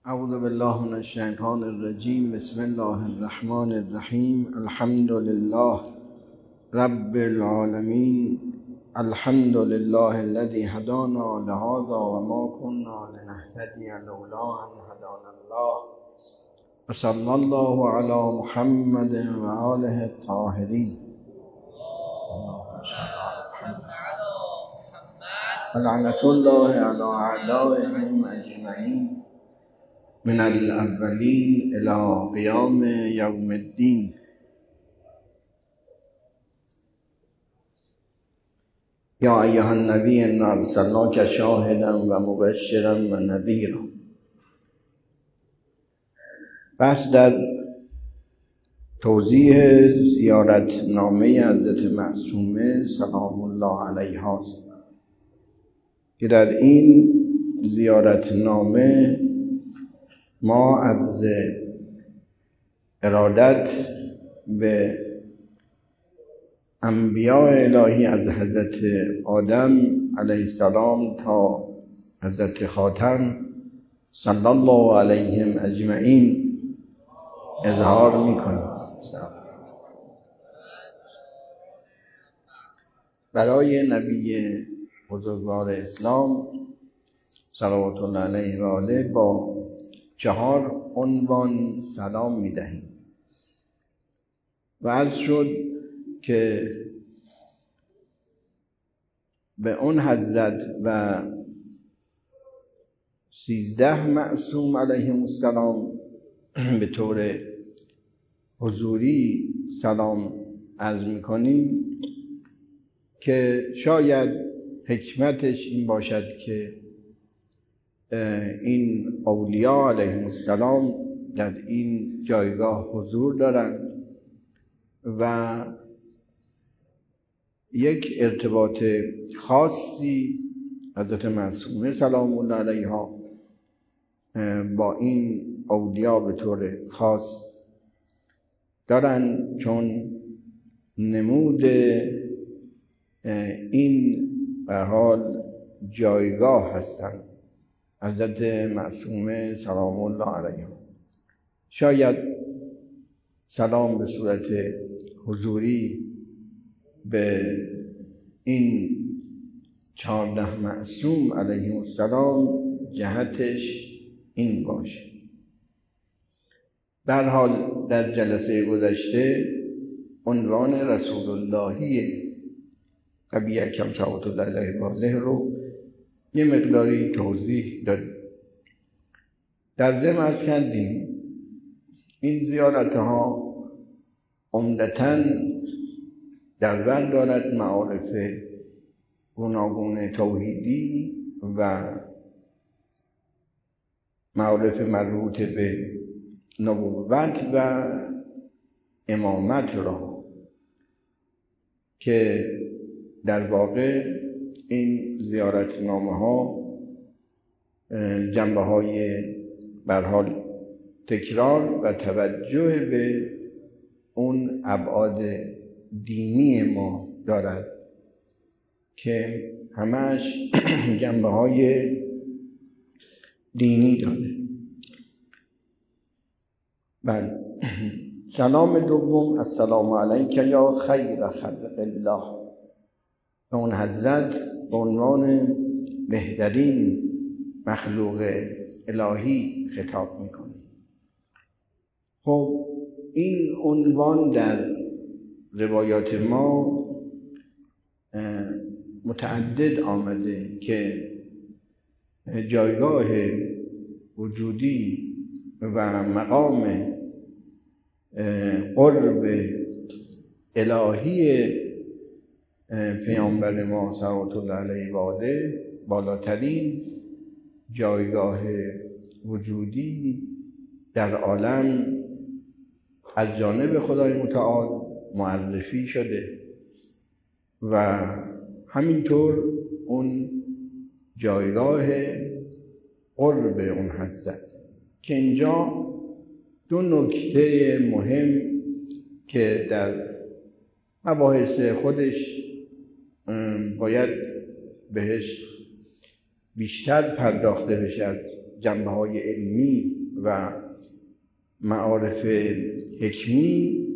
اعوذ بالله من الشیطان الرجیم. بسم الله الرحمن الرحیم. الحمد لله رب العالمین. الحمد لله الذي هدانا لهذا وما كنا لنهتدي لولا ان هدانا الله. وصلى الله على محمد وآله الطاهرين. ولعنة الله على أعدائهم أجمعين من الأولين إلى قيام يوم الدين. يا أيها النبي إنا أرسلناك شاهدا ومبشرا ونذيرا. بحث در توضیح زیارتنامه حضرت معصومه سلام الله علیها است که در این زیارتنامه ما از ارادت به انبیاء الهی از حضرت آدم علیه السلام تا حضرت خاتم صلی الله علیهم اجمعین اظهار میکنیم. برای نبی بزرگوار اسلام صلوات الله علیه و آله با 4 عنوان سلام میدهیم و عرض شد که به اون حضرت و 13 معصوم علیهم السلام به طور حضوری سلام عرض میکنیم که شاید حکمتش این باشد که این اولیاء علیهم السلام در این جایگاه حضور دارند و یک ارتباط خاصی حضرت معصومه سلام الله علیها با این اولیاء به طور خاص دارن، چون نمود این به حال جایگاه هستند حضرت معصومه سلام الله علیها. شاید سلام به صورت حضوری به این 14 معصوم علیهم السلام جهتش این باشه. به هر حال در جلسه گذشته عنوان رسول اللهی نبی اکرم صلوات الله علیه و آله رو یه مقداری توضیح دادیم. در ضمن عرض کردیم این زیارتها عمدتاً در بر دارد معارف گوناگون توحیدی و معارف مربوط به نبوت و امامت را که در واقع این زیارتنامه ها جنبه های به هر حال تکرار و توجه به اون ابعاد دینی ما دارد که همش جنبه های دینی داره. بله. سلام دوم السلام علیک یا خیر خلق الله، به اون حضرت به عنوان بهترین مخلوق الهی خطاب میکنه. خب این عنوان در روایات ما متعدد آمده که جایگاه وجودی و مقام قرب الهی پیامبر ما صلوات الله علیه و آله بالاترین جایگاه وجودی در عالم از جانب خدای متعال معرفی شده و همینطور اون جایگاه قرب اون حضرت که اینجا 2 نکته مهم که در مباحث خودش باید بهش بیشتر پرداخته بشد جنبه‌های علمی و معارف حکمی.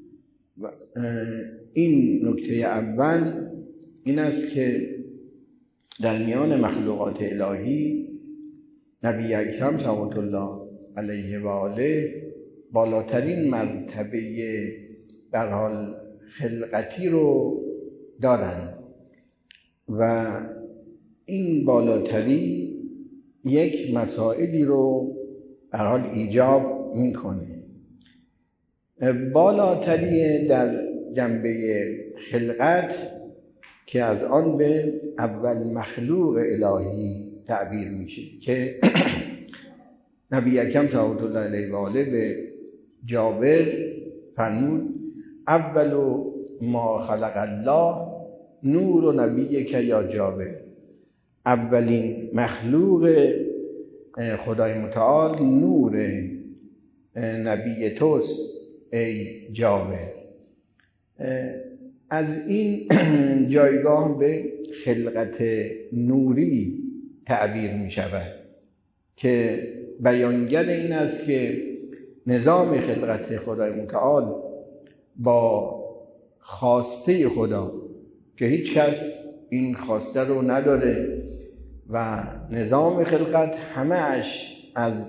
این نکته اول این است که در میان مخلوقات الهی نبی اکرم صلوات الله علیه و آله بالاترین مرتبه در حال خلقتی رو دارند و این بالاتری یک مسائلی رو در حال ایجاب میکنه. بالاتری در جنبه خلقت که از آن به اول مخلوق الهی تعبیر میشه که نبی اکرم صلوات الله علیه و آله به جابر فرمود اول ما خلق الله نور نبیک یا جابر، اولین مخلوق خدای متعال نور نبی توست ای جابر. از این جایگاه به خلقت نوری تعبیر می شود که بیانگر این است که نظام خلقت خدای متعال با خواسته خدا که هیچ کس این خواسته رو نداره و نظام خلقت همه‌اش از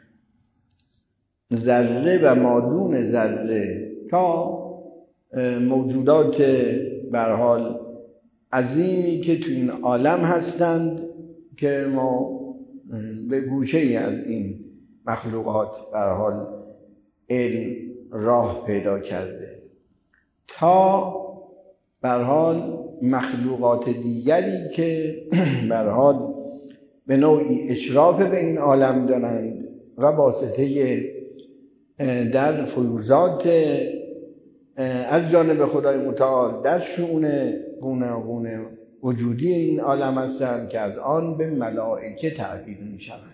ذره و مادون ذره تا موجودات به هر حال عظیمی که تو این عالم هستند که ما به گوشه‌ای از این مخلوقات به هر حال علم راه پیدا کرده تا به هر حال مخلوقات دیگری که به هر حال به نوعی اشراف به این عالم دارند و واسطه در فیوضات از جانب خدای متعال در شؤون گوناگون وجودی این عالم هستند که از آن به ملائکه تعبیر می شوند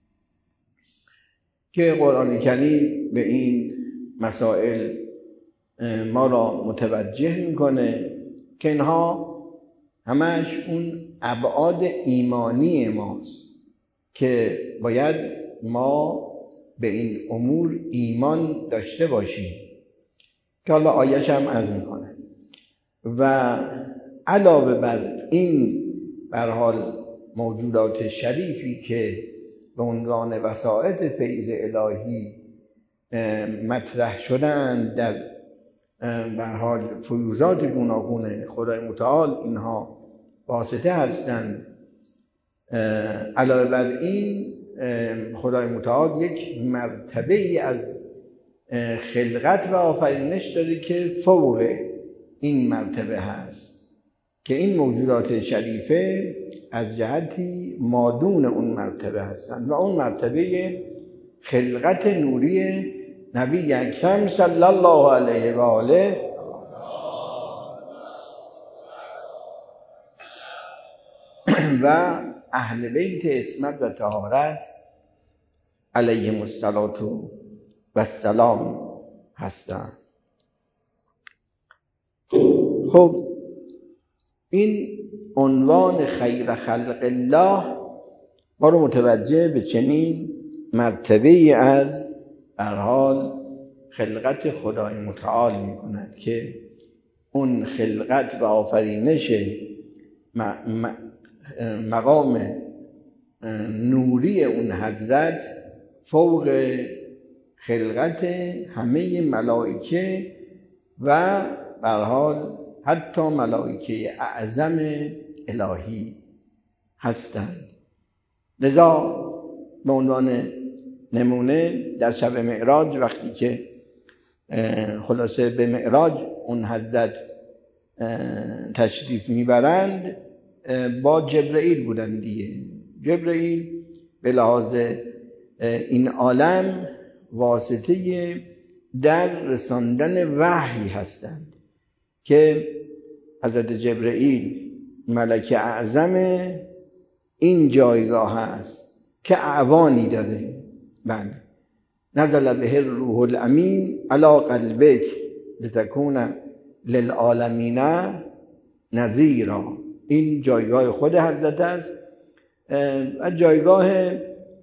که قرآن کریم به این مسائل ما را متوجه میکنه که اینها همش اون ابعاد ایمانی ماست که باید ما به این امور ایمان داشته باشیم که حالا آیه‌ش هم عرض میکنه. و علاوه بر این به هر حال موجودات شریفی که به عنوان وسائط فیض الهی مطرح شدن در به هر حال فیوضات گوناگون خدای متعال، اینها واسطه هستند. علاوه بر این خدای متعال یک مرتبه ای از خلقت و آفرینش داره که فوق این مرتبه هست که این موجودات شریفه از جهتی مادون اون مرتبه هستند و اون مرتبه خلقت نوری نبی اکرم صلی الله علیه و آله و اهل بیت عصمت و طهارت علیهم السلام هستند. خب این عنوان خیر خلق الله ما رو متوجه به چنین مرتبه‌ای از هر حال خلقت خدای متعال می‌کند که اون خلقت و آفرینش مقام نوری اون حضرت فوق خلقت همه ملائکه و به هر حال حتی ملائکه اعظم الهی هستند. لذا به عنوان نمونه در شب معراج وقتی که خلاصه به معراج اون حضرت تشریف میبرند با جبرئیل بودند دیگه. جبرئیل به لحاظ این عالم واسطه در رساندن وحی هستند که حضرت جبرئیل ملک اعظم این جایگاه هست که اعوانی داره. بله نزل به الروح الامین علی قلبک لتکون للعالمین نذیرا. این جایگاه خود حضرت است و جایگاه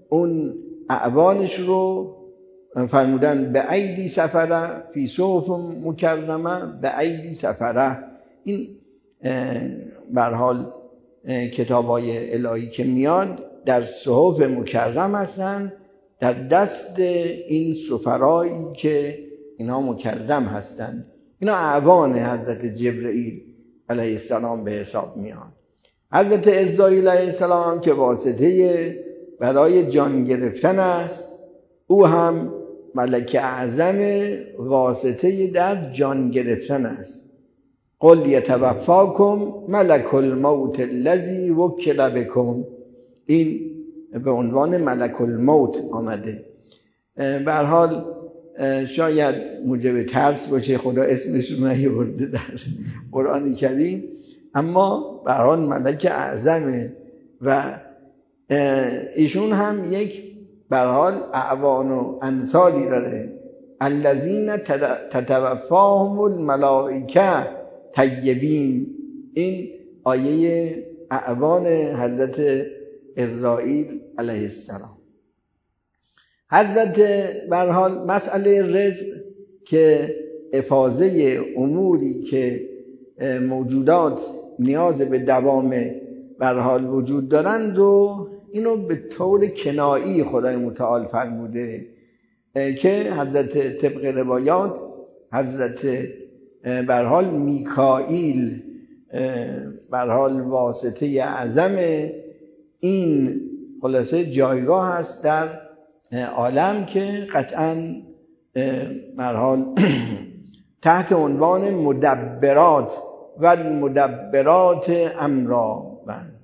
اون اعوانش رو فرمودن به ایدی سفره فی صحف مکرمه، به ایدی سفره. این به هر حال کتابای الهی که میاد در صحف مکرم هستن، در دست این سفرایی که اینا مکرم هستن. اینا اعوان حضرت جبرئیل علیه السلام به حساب میان. حضرت عزراییل علیه السلام که واسطه برای جان گرفتن است، او هم ملک اعظم واسطه در جان گرفتن است. قل یتوفاکم ملک الموت الذی وکل بکم. این به عنوان ملک الموت آمده. به هر حال شاید موجب ترس باشه، خدا اسمش رو نیاورده در قرآن کریم، اما به هر حال ملک اعظمه و ایشون هم یک به هر حال اعوان و انصاری داره. الذین تتوفاهم الملائکه طیبین. این آیه اعوان حضرت عزراییل علیه السلام. حضرت به هر حال مسئله رزق که افاضه اموری که موجودات نیاز به دوام به هر حال وجود دارند و اینو به طور کنایی خدای متعال فرموده که حضرت طبق روایات حضرت به هر حال میکائیل به هر حال واسطه اعظم این خلاصه جایگاه هست در عالم که قطعاً به هر حال تحت عنوان مدبرات و مدبرات امرا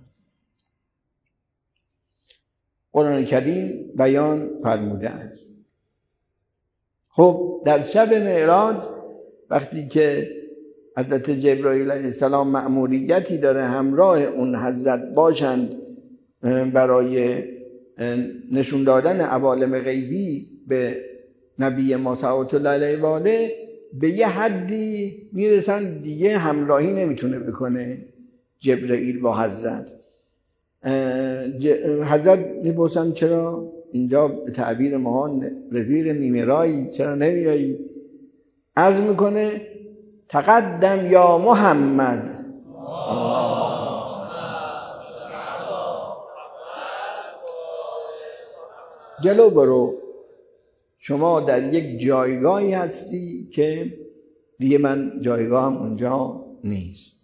قرآن کریم بیان فرموده است. خب در شب معراج وقتی که حضرت جبرائیل علیه السلام مأموریتی داره همراه اون حضرت باشند برای نشون دادن عوالم غیبی به نبی ما صلوات الله علیه و آله، به یه حدی میرسن دیگه همراهی نمیتونه بکنه جبرائیل با حضرت. حضرت میپرسن چرا اینجا به تعبیر ما رفیق نیمه رایی، چرا نمیایی؟ عرض میکنه تقدم یا محمد، جلو برو، شما در یک جایگاهی هستی که دیگه من جایگاهم اونجا نیست.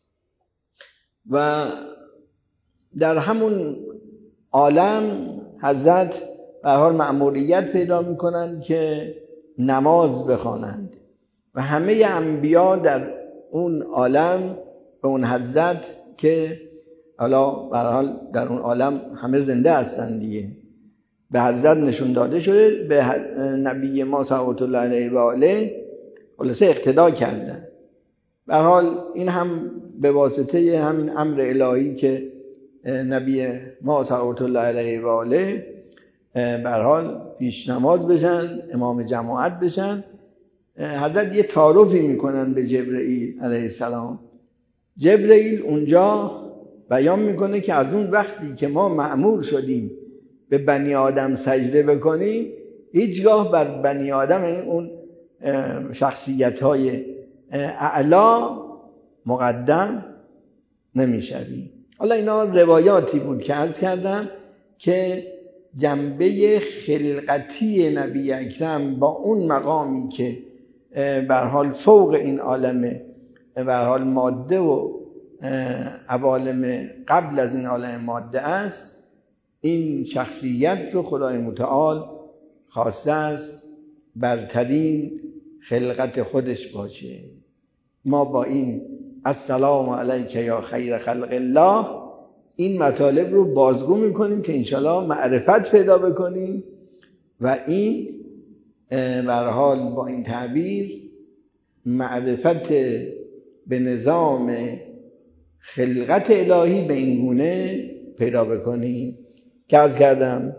و در همون عالم حضرت به هر حال مأموریت پیدا میکنن که نماز بخوانند و همه انبیا در اون عالم به اون حضرت که حالا به هر حال در اون عالم همه زنده هستن دیگه، به حضرت نشون داده شده، به نبی ما صلوات الله علیه و آله خلاصه اقتدا کردن. به هر حال این هم به واسطه همین امر الهی که نبی ما صلوات الله علیه و آله به هر حال پیش نماز بشن، امام جماعت بشن، حضرت یه تعارفی میکنن به جبرائیل علیه السلام. جبرائیل اونجا بیان میکنه که از اون وقتی که ما مأمور شدیم به بنی آدم سجده بکنیم، هیچگاه بر بنی آدم اون شخصیت‌های اعلا مقدم نمیشویم. حالا اینا روایاتی بود که عرض کردم که جنبه خلقتی نبی اکرم با اون مقامی که به هر حال فوق این عالم به هر حال ماده و عوالم قبل از این عالم ماده است، این شخصیت رو خدای متعال خواسته است برترین خلقت خودش باشه. ما با این السلام علیک یا خیر خلق الله این مطالب رو بازگو میکنیم که انشالله معرفت پیدا بکنیم و این به هر حال با این تعبیر معرفت به نظام خلقت الهی به این گونه پیدا بکنیم که عرض کردم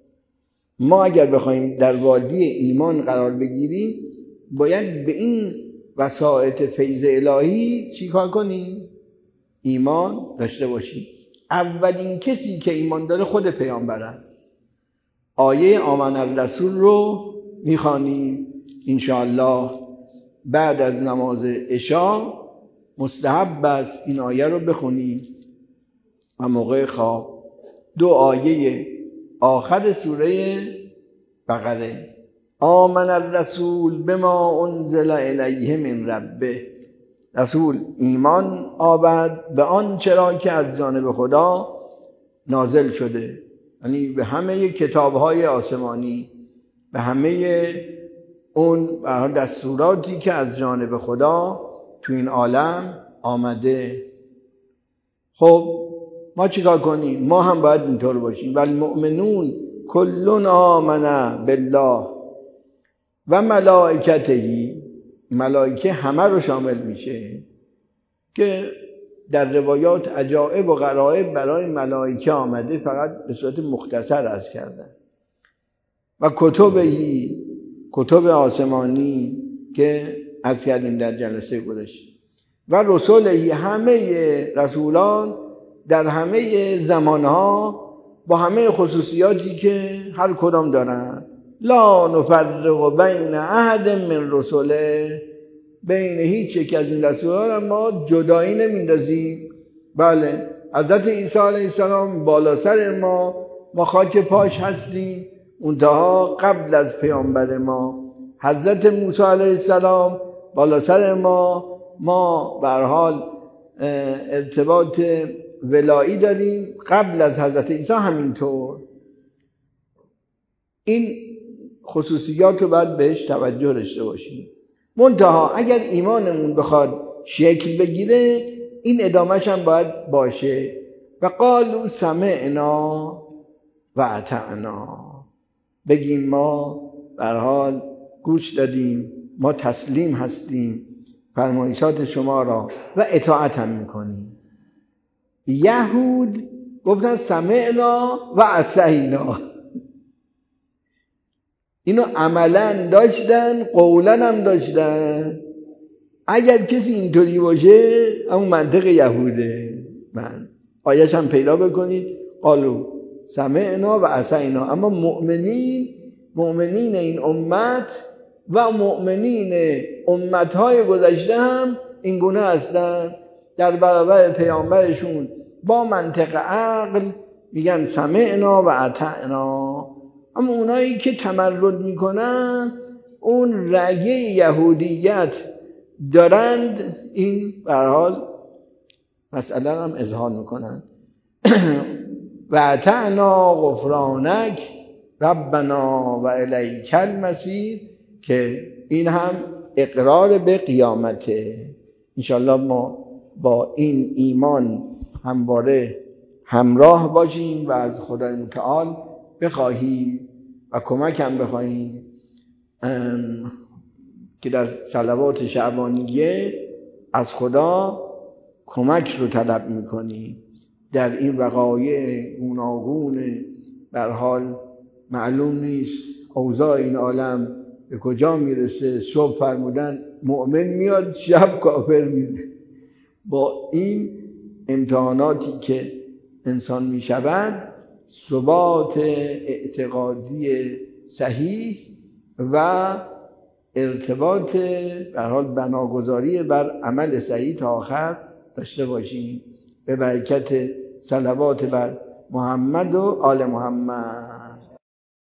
ما اگر بخوایم در وادی ایمان قرار بگیریم باید به این وسائط فیض الهی چی کار کنیم؟ ایمان داشته باشیم. اولین کسی که ایمان داره خود پیامبر است. آیه آمن الرسول رو میخوانیم انشاءالله بعد از نماز عشا. مستحب است این آیه رو بخونیم و موقع خواب 2 آیه آخر سوره بقره. آمن الرسول بما انزل الیه من ربه، رسول ایمان آورد به آن چرا که از جانب خدا نازل شده، یعنی به همه کتاب‌های آسمانی، به همه اون دستوراتی که از جانب خدا تو این عالم آمده. خب ما چیکار کنیم؟ ما هم باید اینطور باشیم. والمؤمنون کلون آمن بالله و ملائکته، ملائکه همه رو شامل میشه که در روایات عجائب و غرایب برای ملائکه آمده، فقط به صورت مختصر عرض کردن. و کتب آسمانی که عرض کردیم در جلسه گذشته، و رسولهی، همه رسولان در همه زمانها با همه خصوصیاتی که هر کدام دارن. لا نفرق بین احد من رسوله، بین هیچ یک از این رسولان ما جدایی نمیندازیم. بله، حضرت عیسی علیه السلام بالا سر ما خاک پاش هستیم، منتها قبل از پیامبر ما. حضرت موسی علیه السلام بالا سر ما به هر حال ارتباط ولایی داریم، قبل از حضرت عیسی همینطور. این خصوصیات رو باید بهش توجه داشته باشیم. منتها اگر ایمانمون بخواد شکل بگیره، این ادامهش هم باید باشه. و قالوا سمعنا و اطعنا، بگیم ما به هر حال گوش دادیم، ما تسلیم هستیم فرمایشات شما را و اطاعت هم میکنیم. یهود گفتن سمعنا و عصینا، اینو عملا داشتن، قولا هم داشتن. اگر کسی اینطوری باشه همون منطق یهوده. من آیش هم پیدا بکنید، قالو سمعنا و عصینا. اما مؤمنین این امت و مؤمنین امتهای گذشته هم این گونه هستن، در برابر پیامبرشون با منطق عقل میگن سمعنا و اطعنا. اما اونایی که تمرد میکنن، اون رگه یهودیت دارند، این به هر حال مسئله هم اظهار میکنن. و اطعنا غفرانک ربنا و الیک المصیر، که این هم اقرار به قیامته. انشالله ما با این ایمان همواره همراه باشیم و از خدای متعال بخواهیم و کمک هم بخواهیم که در صلوات شعبانیه از خدا کمک رو طلب میکنیم. در این وقایع گوناگون به هر حال معلوم نیست اوضاع این عالم به کجا میرسه. صبح فرمودن مؤمن میاد، شب کافر میره. با این امتحاناتی که انسان میشود، ثبات اعتقادی صحیح و ارتباط به هر حال بناگذاری بر عمل صحیح تا آخر داشته باشیم، به برکت صلوات بر محمد و آل محمد.